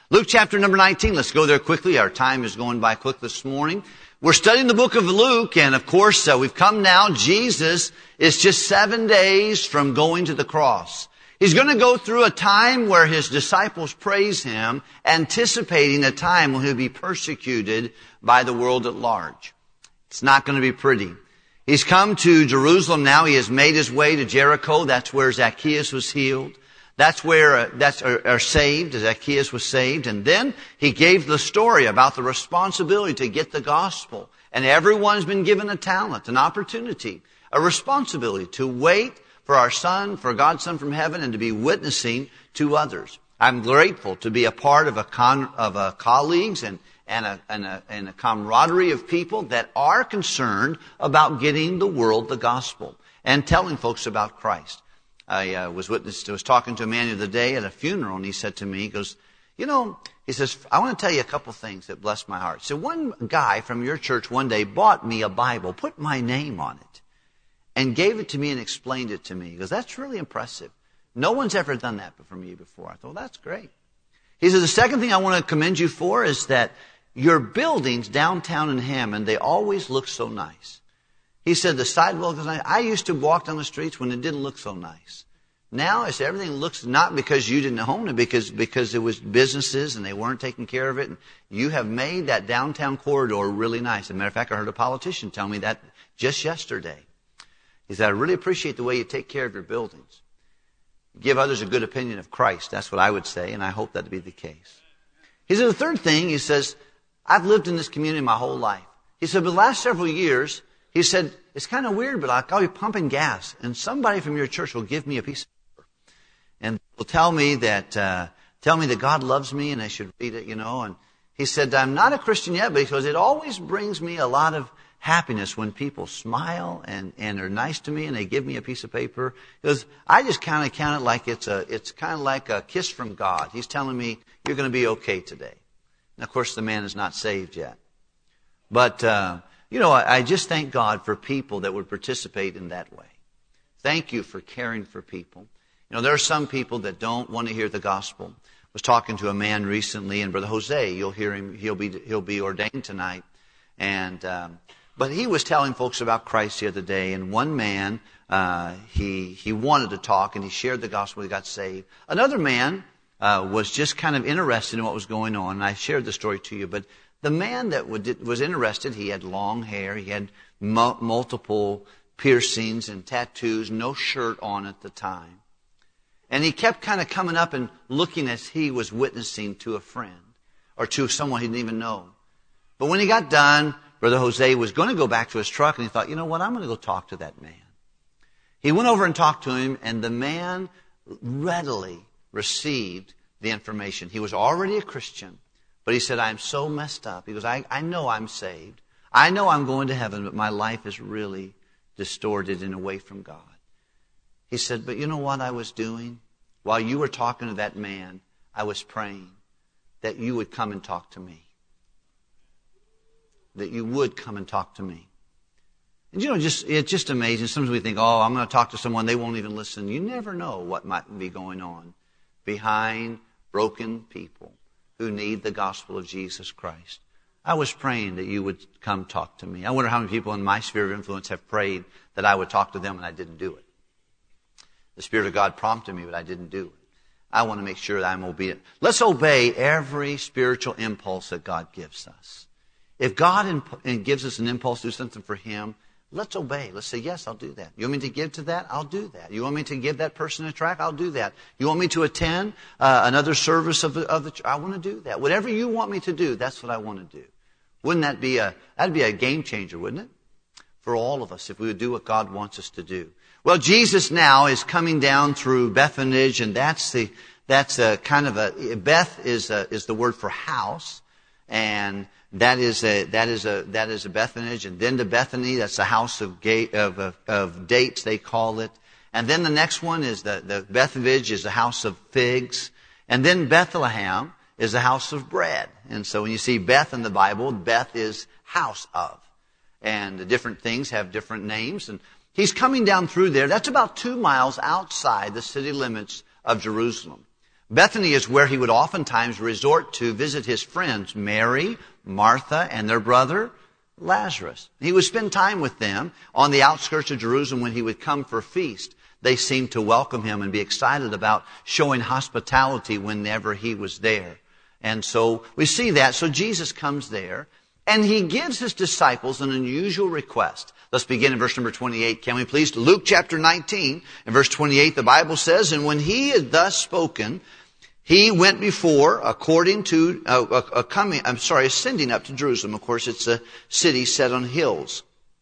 Luke chapter number 19. Let's go there quickly. Our time is going by quick this morning. We're studying the book of Luke, and of course, we've come now. Jesus is just 7 days from going to the cross. He's going to go through a time where his disciples praise him, anticipating a time when he'll be persecuted by the world at large. It's not going to be pretty. He's come to Jerusalem now. He has made his way to Jericho. That's where Zacchaeus was healed. That's where saved. Zacchaeus was saved. And then he gave the story about the responsibility to get the gospel. And everyone's been given a talent, an opportunity, a responsibility to wait for our Son, for God's Son from heaven, and to be witnessing to others. I'm grateful to be a part of colleagues and a camaraderie of people that are concerned about getting the world the gospel and telling folks about Christ. I was talking to a man the other day at a funeral, and he said to me, he goes, he says, I want to tell you a couple things that blessed my heart. So one guy from your church one day bought me a Bible, put my name on it, and gave it to me and explained it to me. He goes, that's really impressive. No one's ever done that for me before. I thought, well, that's great. He says, the second thing I want to commend you for is that your buildings downtown in Hammond, they always look so nice. He said the sidewalk is nice. I used to walk down the streets when it didn't look so nice. Now, I said, everything looks, not because you didn't own it, because it was businesses and they weren't taking care of it. And you have made that downtown corridor really nice. As a matter of fact, I heard a politician tell me that just yesterday. He said, I really appreciate the way you take care of your buildings. Give others a good opinion of Christ. That's what I would say, and I hope that to be the case. He said, the third thing, he says, I've lived in this community my whole life. He said, but the last several years, he said, it's kind of weird, but I'll be pumping gas, and somebody from your church will give me a piece of paper, and will tell me that God loves me, and I should read it, And he said, I'm not a Christian yet, but he goes, it always brings me a lot of happiness when people smile and are nice to me, and they give me a piece of paper. He goes, I just kind of count it like it's kind of like a kiss from God. He's telling me you're going to be okay today. And of course, the man is not saved yet. But, I just thank God for people that would participate in that way. Thank you for caring for people. There are some people that don't want to hear the gospel. I was talking to a man recently, and Brother Jose, you'll hear him, he'll be ordained tonight. But he was telling folks about Christ the other day, and one man, he wanted to talk, and he shared the gospel, he got saved. Another man was just kind of interested in what was going on, and I shared the story to you. But the man that was interested, he had long hair, he had multiple piercings and tattoos, no shirt on at the time. And he kept kind of coming up and looking as he was witnessing to a friend or to someone he didn't even know. But when he got done, Brother Jose was going to go back to his truck, and he thought, you know what, I'm going to go talk to that man. He went over and talked to him, and the man readily received the information. He was already a Christian, but he said, I'm so messed up. He goes, I know I'm saved. I know I'm going to heaven, but my life is really distorted and away from God. He said, but you know what I was doing? While you were talking to that man, I was praying that you would come and talk to me. That you would come and talk to me. And it's just amazing. Sometimes we think, I'm going to talk to someone, they won't even listen. You never know what might be going on behind broken people who need the gospel of Jesus Christ. I was praying that you would come talk to me. I wonder how many people in my sphere of influence have prayed that I would talk to them, and I didn't do it. The Spirit of God prompted me, but I didn't do it. I want to make sure that I'm obedient. Let's obey every spiritual impulse that God gives us. If God gives us an impulse to do something for Him, let's obey. Let's say, yes, I'll do that. You want me to give to that? I'll do that. You want me to give that person a tract? I'll do that. You want me to attend another service of the church? I want to do that. Whatever you want me to do, that's what I want to do. Wouldn't that be that'd be a game changer, wouldn't it? For all of us, if we would do what God wants us to do. Well, Jesus now is coming down through Bethphage, and that's a kind of a, Beth is the word for house, and that is a Bethphage, and then to Bethany, that's the house of dates, they call it. And then the next one is the Bethphage is the house of figs, and then Bethlehem is the house of bread. And so when you see Beth in the Bible, Beth is house of. And the different things have different names. And he's coming down through there. That's about 2 miles outside the city limits of Jerusalem. Bethany is where he would oftentimes resort to visit his friends, Mary, Martha, and their brother, Lazarus. He would spend time with them on the outskirts of Jerusalem when he would come for a feast. They seemed to welcome him and be excited about showing hospitality whenever he was there. And so we see that. So Jesus comes there, and he gives his disciples an unusual request. Let's begin in verse number 28. Can we please? Luke chapter 19, in verse 28, the Bible says, "And when he had thus spoken, he went before, according to, ascending up to Jerusalem." Of course, it's a city set on hills.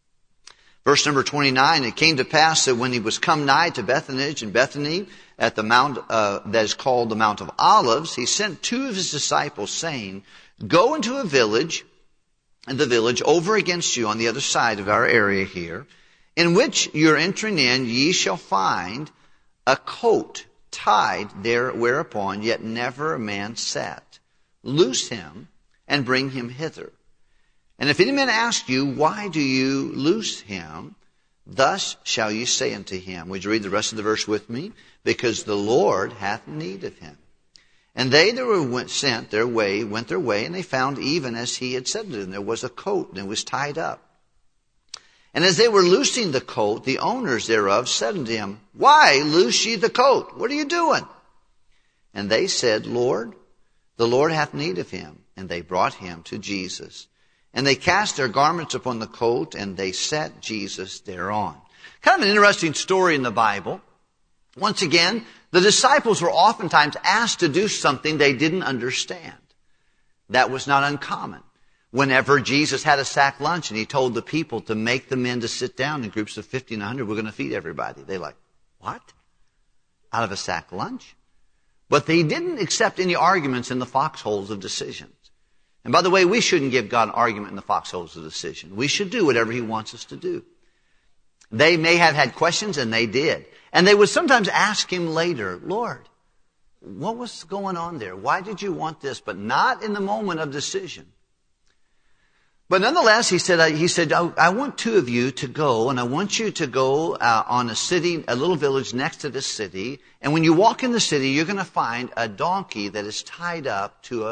Verse number 29, "It came to pass that when he was come nigh to Bethany at the mount that is called the Mount of Olives, he sent two of his disciples, saying, Go into a village, and the village over against you on the other side of our area here, in which you're entering in, ye shall find a coat tied there whereupon yet never a man sat. Loose him and bring him hither. And if any man ask you, Why do you loose him? Thus shall you say unto him." Would you read the rest of the verse with me? "Because the Lord hath need of him. And they that were went their way, and they found even as he had said to them. There was a coat, and it was tied up. And as they were loosing the coat, the owners thereof said unto him, Why loose ye the coat? What are you doing? And they said, Lord, the Lord hath need of him. And they brought him to Jesus. And they cast their garments upon the coat, and they set Jesus thereon." Kind of an interesting story in the Bible. Once again, the disciples were oftentimes asked to do something they didn't understand. That was not uncommon. Whenever Jesus had a sack lunch and he told the people to make the men to sit down in groups of 50 and 100, we're going to feed everybody. They're like, what? Out of a sack lunch? But they didn't accept any arguments in the foxholes of decisions. And by the way, we shouldn't give God an argument in the foxholes of decision. We should do whatever he wants us to do. They may have had questions, and they did. And they would sometimes ask him later, Lord, what was going on there? Why did you want this? But not in the moment of decision. But nonetheless, he said, I want two of you to go, and I want you to go on a little village next to this city. And when you walk in the city, you're going to find a donkey that is tied up to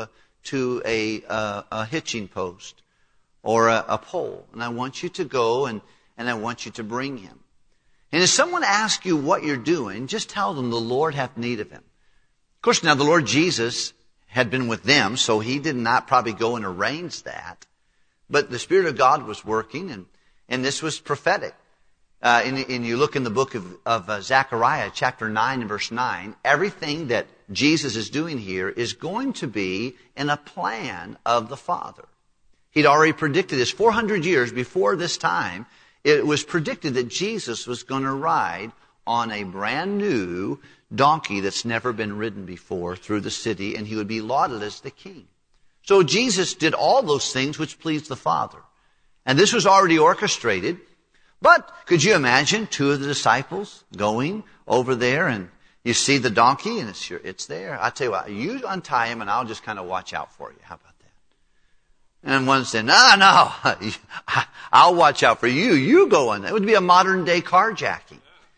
a hitching post or a pole. And I want you to go and I want you to bring him. And if someone asks you what you're doing, just tell them the Lord hath need of him. Of course, now the Lord Jesus had been with them, so he did not probably go and arrange that. But the Spirit of God was working, and this was prophetic. And you look in the book of Zechariah, chapter 9 and verse 9, everything that Jesus is doing here is going to be in a plan of the Father. He'd already predicted this 400 years before this time. It was predicted that Jesus was going to ride on a brand new donkey that's never been ridden before through the city, and he would be lauded as the king. So Jesus did all those things which pleased the Father. And this was already orchestrated. But could you imagine two of the disciples going over there, and you see the donkey and it's there? I tell you what, you untie him and I'll just kind of watch out for you. How about that? And one said, no, I'll watch out for you. You go in. It would be a modern day carjacking.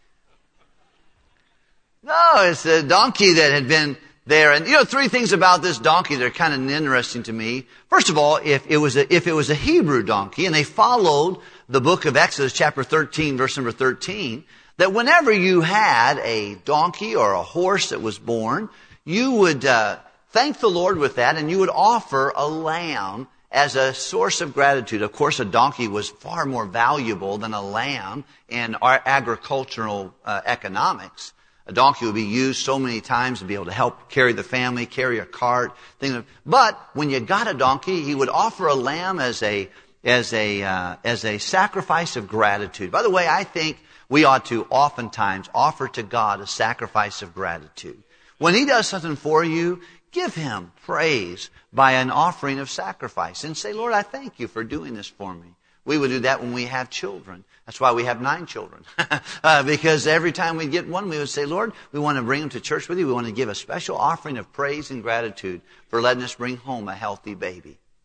No, it's a donkey that had been there. And three things about this donkey that are kind of interesting to me. First of all, if it was a Hebrew donkey, and they followed the book of Exodus chapter 13, verse number 13, that whenever you had a donkey or a horse that was born, you would thank the Lord with that, and you would offer a lamb as a source of gratitude. Of course, a donkey was far more valuable than a lamb in our agricultural economics. A donkey would be used so many times to be able to help carry the family, carry a cart, things. But when you got a donkey, he would offer a lamb as a sacrifice of gratitude. By the way, I think we ought to oftentimes offer to God a sacrifice of gratitude. When he does something for you, give him praise by an offering of sacrifice and say, Lord, I thank you for doing this for me. We would do that when we have children. That's why we have 9 children. Because every time we get one, we would say, Lord, we want to bring them to church with you. We want to give a special offering of praise and gratitude for letting us bring home a healthy baby.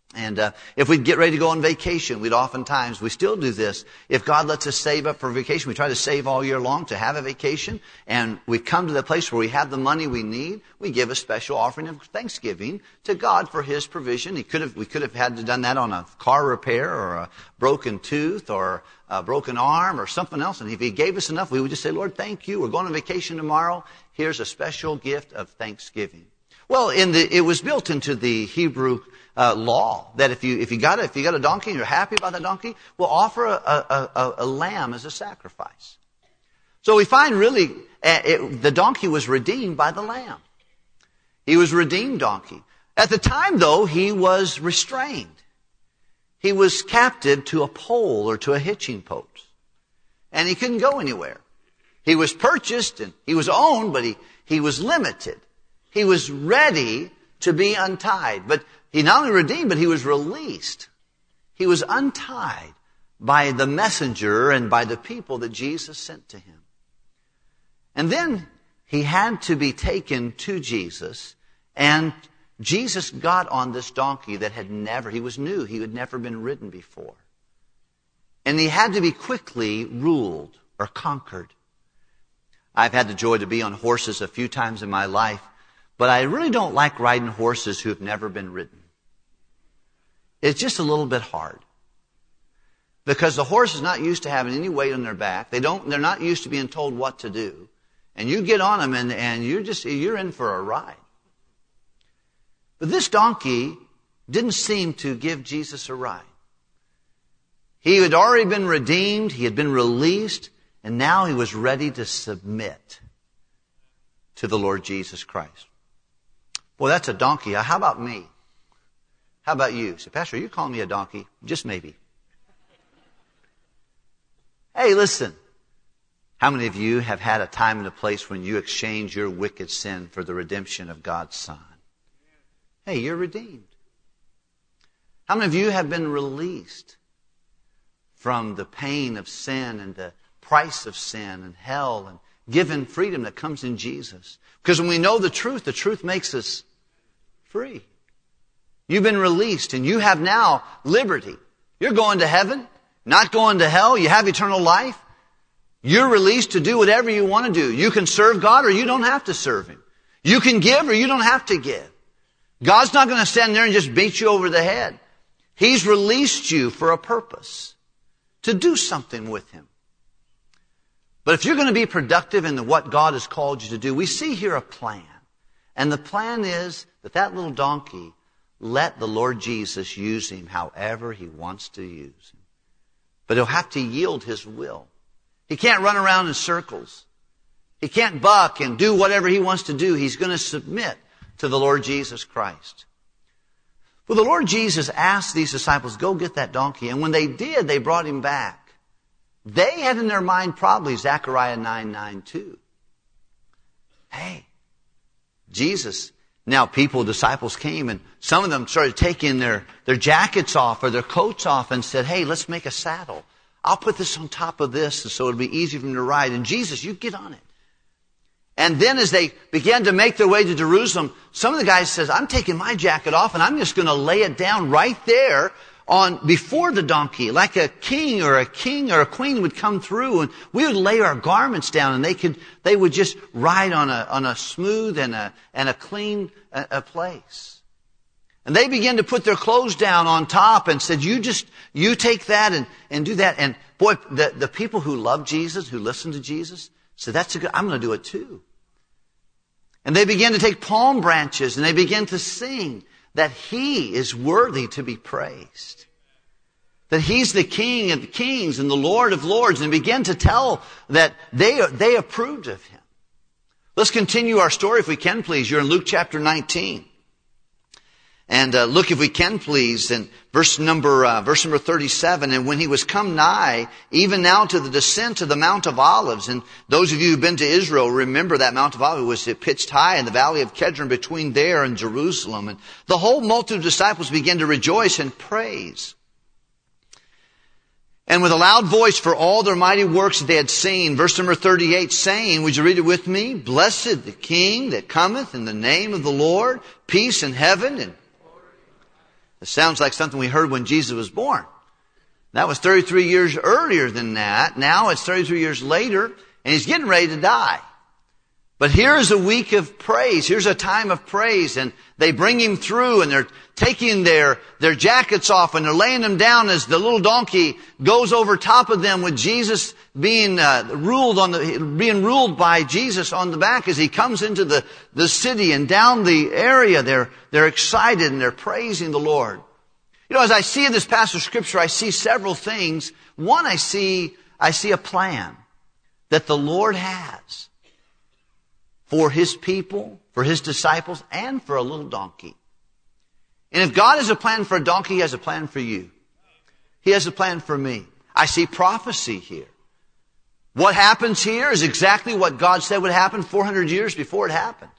And if we'd get ready to go on vacation, we still do this. If God lets us save up for vacation, we try to save all year long to have a vacation. And we come to the place where we have the money we need. We give a special offering of thanksgiving to God for His provision. We could have had to done that on a car repair or a broken tooth or a broken arm or something else. And if He gave us enough, we would just say, Lord, thank you. We're going on vacation tomorrow. Here's a special gift of thanksgiving. Well, it was built into the Hebrew law that if you got a donkey and you're happy about that donkey, we'll offer a lamb as a sacrifice. So we find really the donkey was redeemed by the lamb. He was a redeemed donkey. At the time, though, he was restrained. He was captive to a pole or to a hitching post, and he couldn't go anywhere. He was purchased and he was owned, but he was limited. He was ready to be untied. But he not only redeemed, but he was released. He was untied by the messenger and by the people that Jesus sent to him. And then he had to be taken to Jesus. And Jesus got on this donkey that he was new. He had never been ridden before. And he had to be quickly ruled or conquered. I've had the joy to be on horses a few times in my life. But I really don't like riding horses who have never been ridden. It's just a little bit hard. Because the horse is not used to having any weight on their back. They're not used to being told what to do. And you get on them and you're in for a ride. But this donkey didn't seem to give Jesus a ride. He had already been redeemed. He had been released. And now he was ready to submit to the Lord Jesus Christ. Well, that's a donkey. How about me? How about you? So, Pastor, are you calling me a donkey? Just maybe. Hey, listen. How many of you have had a time and a place when you exchanged your wicked sin for the redemption of God's Son? Hey, you're redeemed. How many of you have been released from the pain of sin and the price of sin and hell and given freedom that comes in Jesus? Because when we know the truth makes us free. You've been released and you have now liberty. You're going to heaven, not going to hell. You have eternal life. You're released to do whatever you want to do. You can serve God or you don't have to serve Him. You can give or you don't have to give. God's not going to stand there and just beat you over the head. He's released you for a purpose, to do something with Him. But if you're going to be productive in what God has called you to do, we see here a plan. And the plan is that little donkey let the Lord Jesus use him however He wants to use him. But he'll have to yield his will. He can't run around in circles. He can't buck and do whatever he wants to do. He's going to submit to the Lord Jesus Christ. Well, the Lord Jesus asked these disciples, go get that donkey. And when they did, they brought him back. They had in their mind probably Zechariah 9:9 too. Hey, Jesus. Now disciples came and some of them started taking their jackets off or their coats off and said, hey, let's make a saddle. I'll put this on top of this so it'll be easy for them to ride. And Jesus, you get on it. And then as they began to make their way to Jerusalem, some of the guys says, I'm taking my jacket off and I'm just going to lay it down right there before the donkey, like a king or a queen would come through, and we would lay our garments down, and they would just ride on a smooth and a clean place. And they began to put their clothes down on top and said, you take that and do that. And boy, the people who love Jesus, who listen to Jesus, said, I'm going to do it too. And they began to take palm branches and they began to sing that He is worthy to be praised. That He's the King of kings and the Lord of lords, and began to tell that they approved of Him. Let's continue our story if we can, please. You're in Luke chapter 19. And look, if we can, please, in verse number 37. And when He was come nigh, even now to the descent of the Mount of Olives, and those of you who've been to Israel remember that Mount of Olives was pitched high in the valley of Kedron between there and Jerusalem. And the whole multitude of disciples began to rejoice and praise. And with a loud voice for all their mighty works that they had seen. Verse number 38, saying, would you read it with me? Blessed the King that cometh in the name of the Lord, peace in heaven and It sounds like something we heard when Jesus was born. That was 33 years earlier than that. Now it's 33 years later, and he's getting ready to die. But here's a week of praise. Here's a time of praise. And they bring him through, and they're taking their jackets off, and they're laying them down as the little donkey goes over top of them with Jesus being ruled by Jesus on the back as he comes into the city and down the area. They're excited and they're praising the Lord. You know, as I see in this passage of Scripture, I see several things. One, I see a plan that the Lord has for his people, for his disciples, and for a little donkey. And if God has a plan for a donkey, he has a plan for you. He has a plan for me. I see prophecy here. What happens here is exactly what God said would happen 400 years before it happened.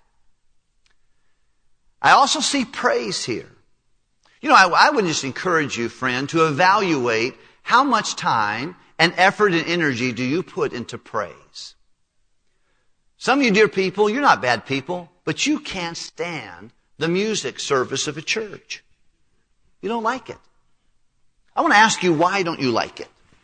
I also see praise here. You know, I would just encourage you, friend, to evaluate how much time and effort and energy do you put into praise. Some of you dear people, you're not bad people, but you can't stand the music service of a church. You don't like it. I want to ask you, why don't you like it?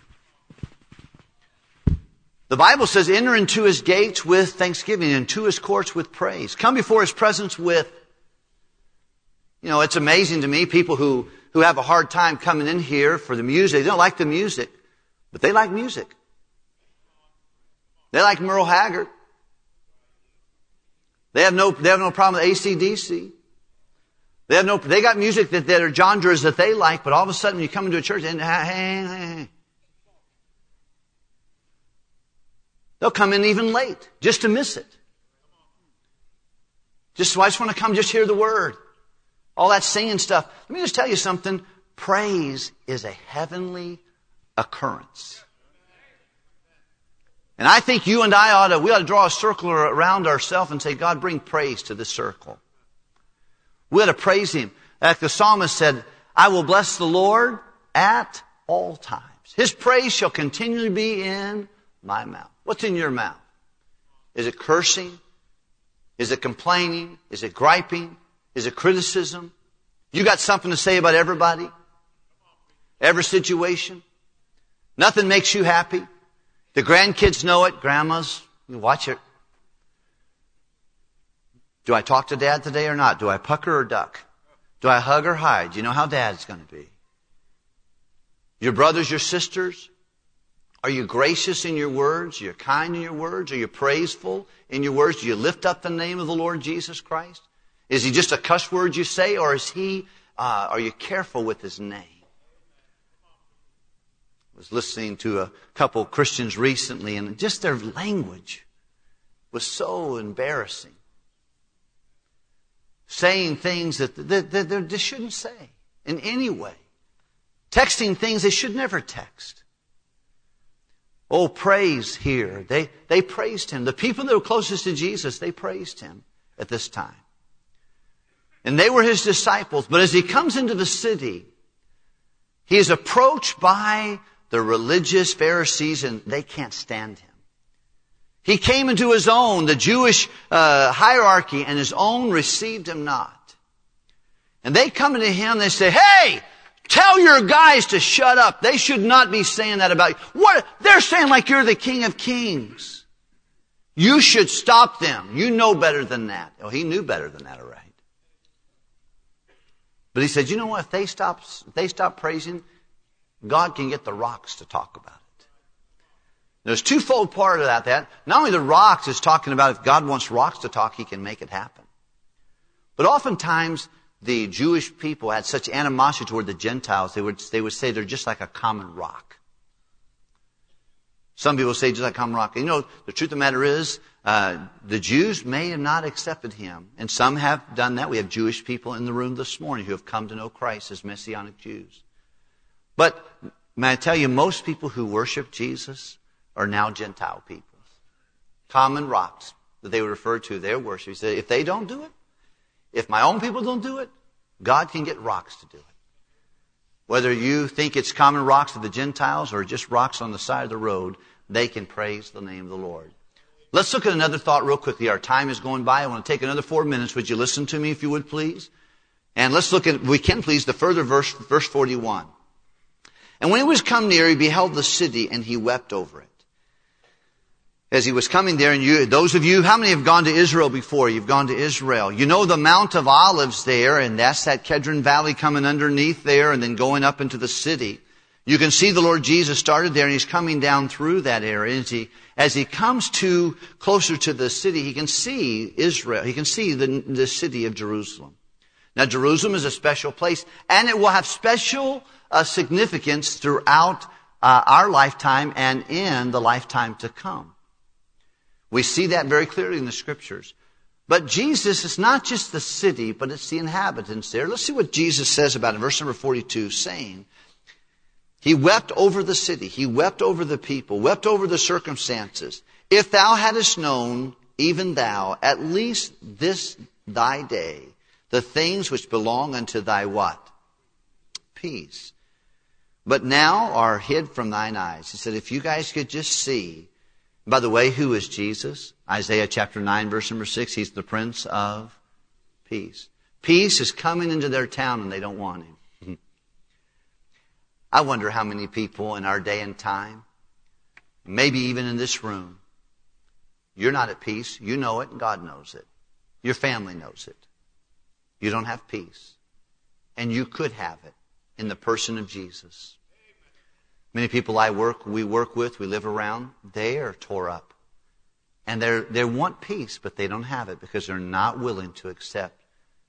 The Bible says, enter into his gates with thanksgiving and into his courts with praise. Come before his presence with, you know, it's amazing to me, people who have a hard time coming in here for the music. They don't like the music, but they like music. They like Merle Haggard. They have no problem with AC/DC. They got music that are genres that they like, but all of a sudden when you come into a church, they'll come in even late just to miss it. I just want to come, just hear the word. All that singing stuff. Let me just tell you something. Praise is a heavenly occurrence. And I think you and I we ought to draw a circle around ourselves and say, God, bring praise to this circle. We ought to praise him. Like the psalmist said, I will bless the Lord at all times. His praise shall continually be in my mouth. What's in your mouth? Is it cursing? Is it complaining? Is it griping? Is it criticism? You got something to say about everybody? Every situation? Nothing makes you happy? The grandkids know it. Grandmas, you watch it. Do I talk to Dad today or not? Do I pucker or duck? Do I hug or hide? You know how Dad's going to be. Your brothers, your sisters, are you gracious in your words? Are you kind in your words? Are you praiseful in your words? Do you lift up the name of the Lord Jesus Christ? Is he just a cuss word you say, or are you careful with his name? I was listening to a couple of Christians recently, and just their language was so embarrassing. Saying things that they shouldn't say in any way. Texting things they should never text. Oh, praise here. They praised him. The people that were closest to Jesus, they praised him at this time. And they were his disciples. But as he comes into the city, he is approached by the religious Pharisees, and they can't stand him. He came into his own, the Jewish hierarchy, and his own received him not. And they come to him, they say, hey, tell your guys to shut up. They should not be saying that about you. What? They're saying like you're the King of Kings. You should stop them. You know better than that. Oh, he knew better than that, all right. But he said, you know what? If they stop praising, God can get the rocks to talk about it. There's twofold part of that. Not only the rocks is talking about if God wants rocks to talk, he can make it happen. But oftentimes, the Jewish people had such animosity toward the Gentiles, they would say they're just like a common rock. Some people say just like a common rock. You know, the truth of the matter is, the Jews may have not accepted him. And some have done that. We have Jewish people in the room this morning who have come to know Christ as Messianic Jews. But may I tell you, most people who worship Jesus are now Gentile people. Common rocks that they would refer to their worship. He said, if they don't do it, if my own people don't do it, God can get rocks to do it. Whether you think it's common rocks of the Gentiles or just rocks on the side of the road, they can praise the name of the Lord. Let's look at another thought real quickly. Our time is going by. I want to take another 4 minutes. Would you listen to me if you would, please? And let's look at, we can please, the further verse 41. And when he was come near, he beheld the city, and he wept over it. As he was coming there, and those of you, how many have gone to Israel before? You've gone to Israel. You know the Mount of Olives there, and that's that Kedron Valley coming underneath there, and then going up into the city. You can see the Lord Jesus started there, and he's coming down through that area. As he comes closer to the city, he can see Israel. He can see the city of Jerusalem. Now, Jerusalem is a special place, and it will have special significance throughout our lifetime and in the lifetime to come. We see that very clearly in the Scriptures. But Jesus is not just the city, but it's the inhabitants there. Let's see what Jesus says about it. Verse number 42, saying, he wept over the city, he wept over the people, wept over the circumstances. If thou hadst known, even thou, at least this thy day, the things which belong unto thy what? Peace. But now are hid from thine eyes. He said, if you guys could just see. By the way, who is Jesus? Isaiah chapter 9, verse number 6. He's the Prince of Peace. Peace is coming into their town and they don't want him. I wonder how many people in our day and time, maybe even in this room, you're not at peace. You know it and God knows it. Your family knows it. You don't have peace. And you could have it in the person of Jesus. Many people we work with, we live around, they are tore up. And they want peace, but they don't have it because they're not willing to accept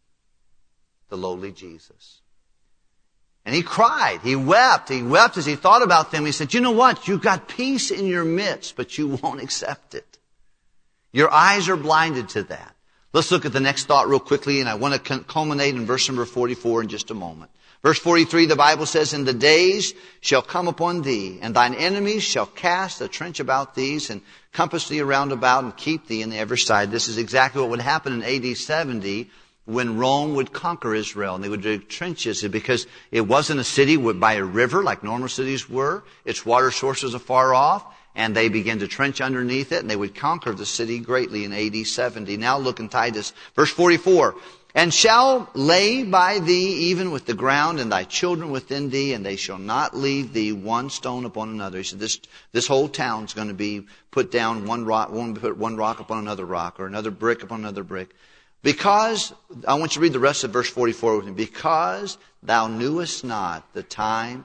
the lowly Jesus. And he cried, he wept as he thought about them. He said, you know what? You've got peace in your midst, but you won't accept it. Your eyes are blinded to that. Let's look at the next thought real quickly, and I want to culminate in verse number 44 in just a moment. Verse 43, the Bible says, and the days shall come upon thee, and thine enemies shall cast a trench about thee, and compass thee around about, and keep thee in every side. This is exactly what would happen in AD 70 when Rome would conquer Israel, and they would dig trenches, because it wasn't a city by a river like normal cities were. Its water sources are far off, and they began to trench underneath it, and they would conquer the city greatly in AD 70. Now look in Titus, verse 44. And shall lay by thee even with the ground, and thy children within thee, and they shall not leave thee one stone upon another. He said, this whole town's going to be put down one rock upon another rock, or another brick upon another brick. Because, I want you to read the rest of verse 44 with me. Because thou knewest not the time.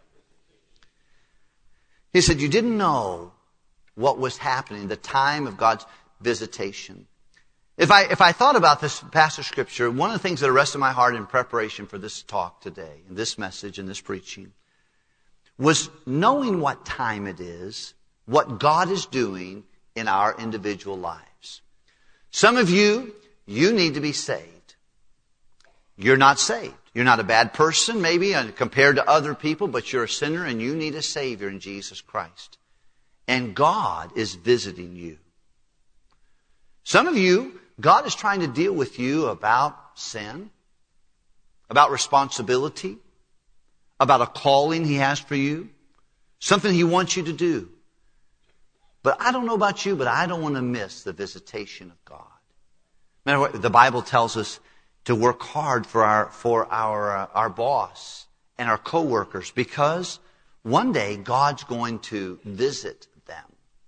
He said, you didn't know what was happening, the time of God's visitation. If I thought about this passage of Scripture, one of the things that arrested my heart in preparation for this talk today, and this message and this preaching, was knowing what time it is, what God is doing in our individual lives. Some of you need to be saved. You're not saved. You're not a bad person, maybe, compared to other people, but you're a sinner and you need a Savior in Jesus Christ. And God is visiting you. Some of you, God is trying to deal with you about sin, about responsibility, about a calling He has for you, something He wants you to do. But I don't know about you, but I don't want to miss the visitation of God. Matter what, the Bible tells us to work hard for our boss and our coworkers, because one day God's going to visit them.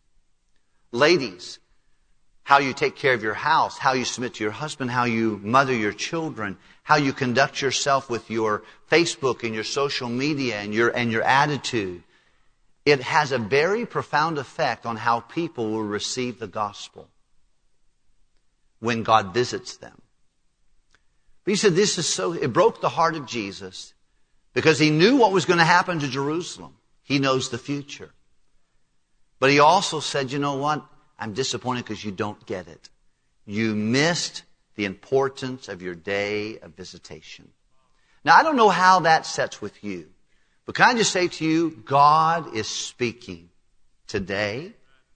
Ladies, how you take care of your house, how you submit to your husband, how you mother your children, how you conduct yourself with your Facebook and your social media and your attitude. It has a very profound effect on how people will receive the gospel when God visits them. But he said it broke the heart of Jesus because he knew what was going to happen to Jerusalem. He knows the future. But he also said, you know what? I'm disappointed because you don't get it. You missed the importance of your day of visitation. Now, I don't know how that sets with you, but can I just say to you, God is speaking today,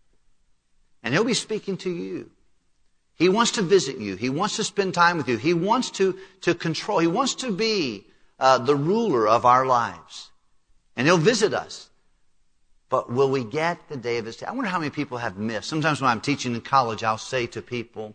and He'll be speaking to you. He wants to visit you. He wants to spend time with you. He wants to control. He wants to be the ruler of our lives. And He'll visit us. But will we get the day of visitation? I wonder how many people have missed. Sometimes when I'm teaching in college, I'll say to people,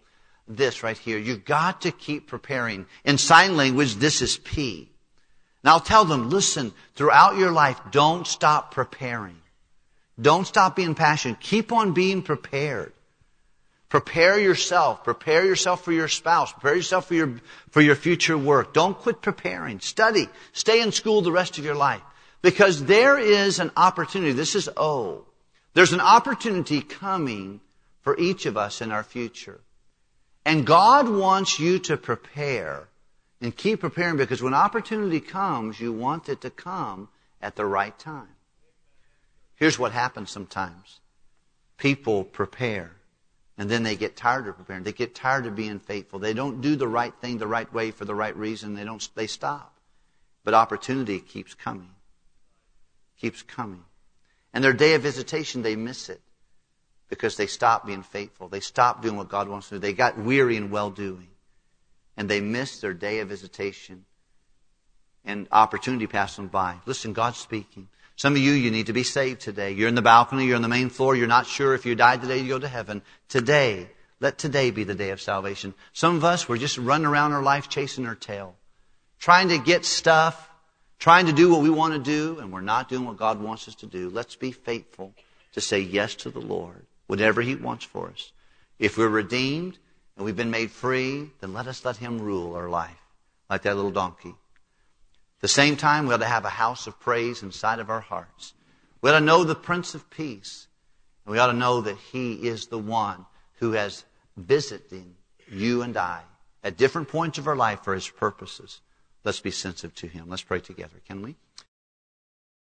this right here. You've got to keep preparing. In sign language, this is P. Now I'll tell them, listen, throughout your life, don't stop preparing. Don't stop being passionate. Keep on being prepared. Prepare yourself. Prepare yourself for your spouse. Prepare yourself for your future work. Don't quit preparing. Study. Stay in school the rest of your life. Because there is an opportunity. This is O. There's an opportunity coming for each of us in our future. And God wants you to prepare and keep preparing, because when opportunity comes, you want it to come at the right time. Here's what happens sometimes. People prepare, and then they get tired of preparing. They get tired of being faithful. They don't do the right thing the right way for the right reason. They stop. But opportunity keeps coming. Keeps coming. And their day of visitation, they miss it because they stop being faithful. They stop doing what God wants to do. They got weary in well-doing. And they missed their day of visitation. And opportunity passed them by. Listen, God's speaking. Some of you need to be saved today. You're in the balcony, you're on the main floor, you're not sure if you died today, you go to heaven. Today, let today be the day of salvation. Some of us, we're just running around our life chasing our tail. Trying to get stuff, trying to do what we want to do, and we're not doing what God wants us to do. Let's be faithful to say yes to the Lord, whatever He wants for us. If we're redeemed and we've been made free, then let Him rule our life, like that little donkey. At the same time, we ought to have a house of praise inside of our hearts. We ought to know the Prince of Peace. And we ought to know that He is the one who has visited you and I at different points of our life for His purposes. Let's be sensitive to Him. Let's pray together, can we?